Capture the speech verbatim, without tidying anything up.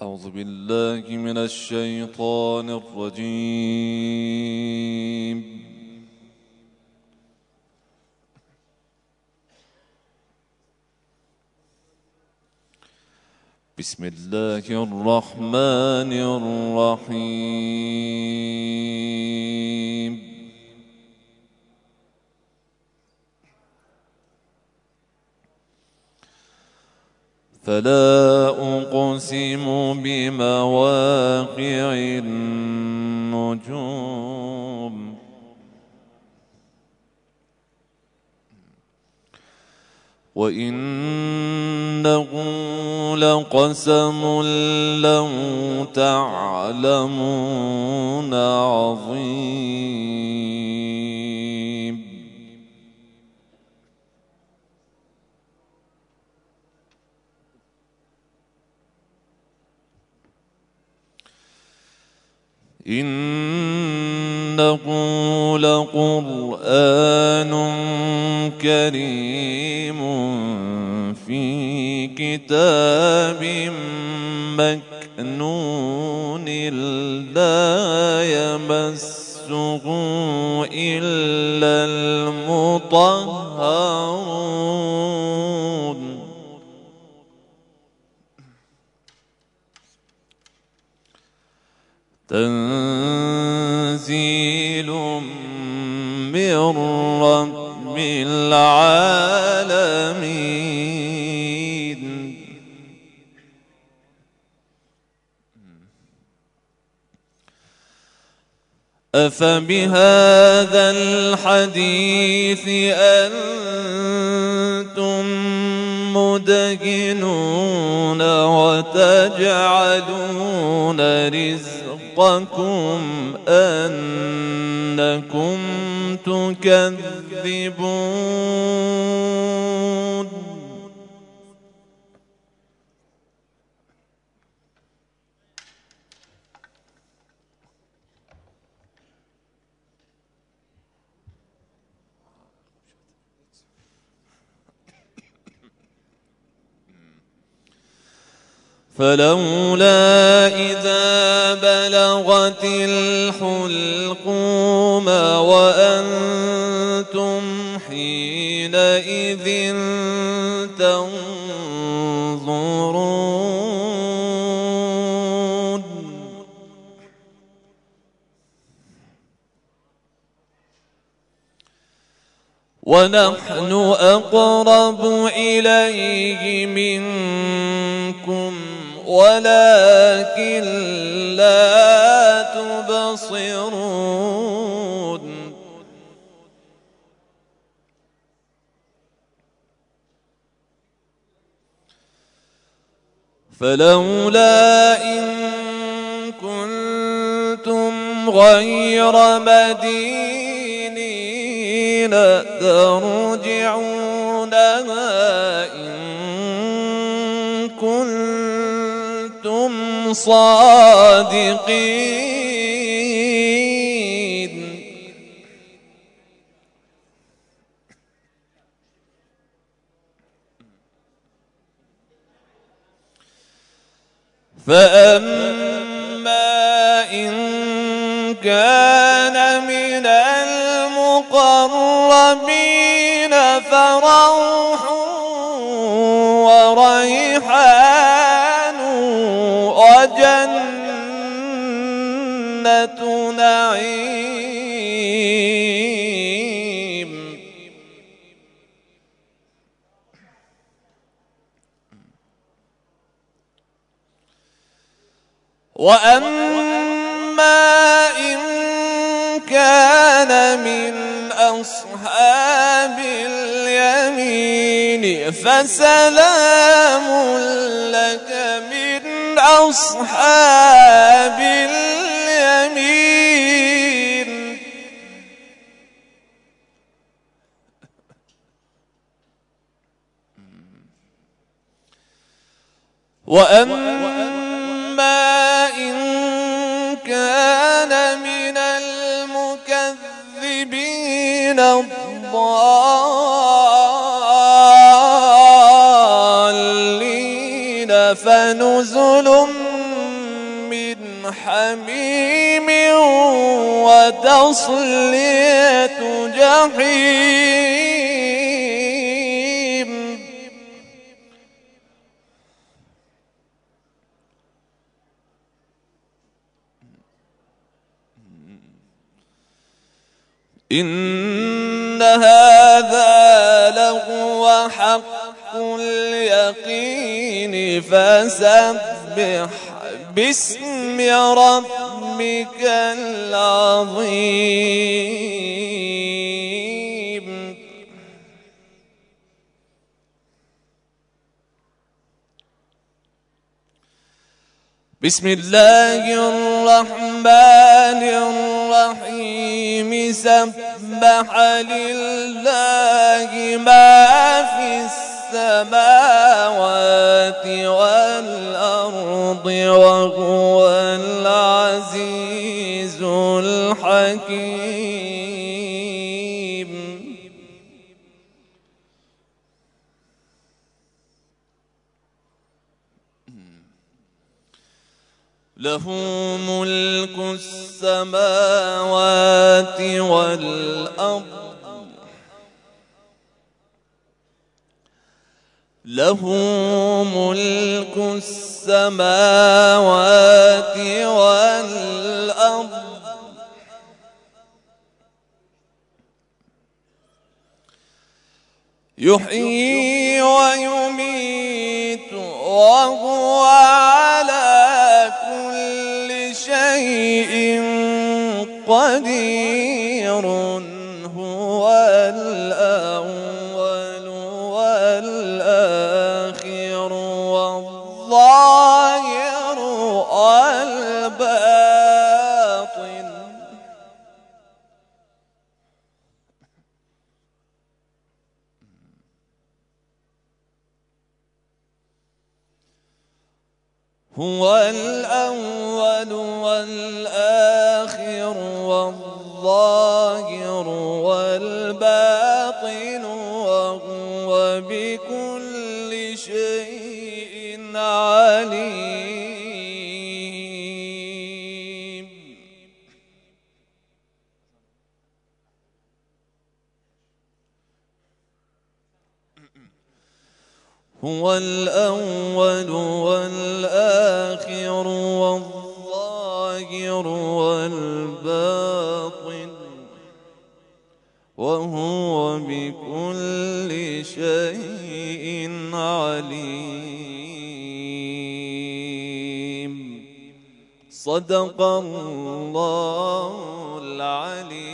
أعوذ بالله من الشيطان الرجيم. بسم الله الرحمن الرحيم. فلا أقسم بمواقع النجوم وإنه لقسم لو تعلمون عظيم. إنه لقرآن كريم في كتاب مكنون لا يمسه إلا المطهرون. تنزيل من رب العالمين. أفبهذا الحديث أنتم مدهنون وتجعلون رزقكم أنكم تكذبون. فلولا إذا بلغت الحلقوم وأنتم حينئذ تنظرون. ونحن أقرب إليه منكم ولكن لا تبصرون. فلولا إن كنتم غير مدينين ترجعونها إن كنتم صادقين. فأما إن كان من المقربين فروح وريحان وجنة نعيم. وأما إن كان من أصحاب اليمين فسلام لك من أصحاب اليمين. وأما إن كان من المكذبين الضالين فسلام نزل من حميم وتصلية جحيم. إن هذا لهو حق اليقين فسبح باسم ربك العظيم. بسم الله الرحمن الرحيم. سبح لله ما في السماوات والأرض وهو العزيز الحكيم. له ملك السماوات والأرض له ملك السماوات والأرض يحيي ويميت وهو على كل شيء قدير. هو الأول والآخر والظاهر والباطن. هو الأول والآخر والظاهر والباطن وهو بكل شيء عليم. هو الأول والآخر والظاهر والباطن وهو بكل شيء عليم. صدق الله العليم.